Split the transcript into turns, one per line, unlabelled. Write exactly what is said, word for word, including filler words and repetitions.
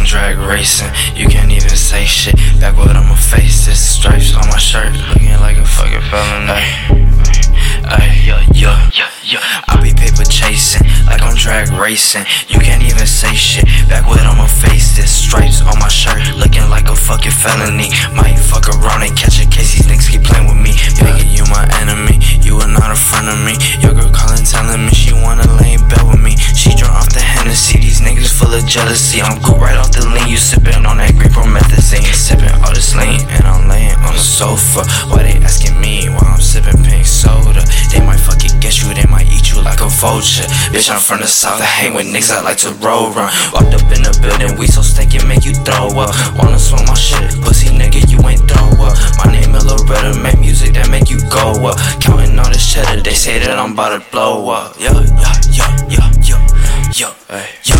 on drag racing. You can't even say shit. Backward I'ma face this. Stripes on my shirt, looking like a fucking felon. Ay, yeah, yeah, yeah, yeah. I be paper chasing, like I'm drag racing. You can't even say shit. Backward I'ma face this. Stripes on my shirt, looking like a fucking felony. Might fuck around and catch a case. These niggas keep playing with me. Thinking you my enemy, you are not a friend of me. Your girl calling, telling me she wanna lay in bed with me. She drunk off the Hennessy. These niggas full of jealousy. I'm good right off the lean. You sipping on that green promethazine. Sipping all this lean and I'm laying on the sofa. Why they asking me while I'm sipping pink soda? They might fucking get you, they might eat you like a vulture. Bitch, I'm from the south, I hang with niggas I like to roll run. Walked up in the building, we so stinky make you throw up. Wanna smoke my shit, pussy nigga, you ain't throw up. My name is Loretta, make music that make you go up. Counting all this cheddar, they say that I'm about to blow up. Yeah, yeah, yeah, yeah, yeah, yeah, yeah.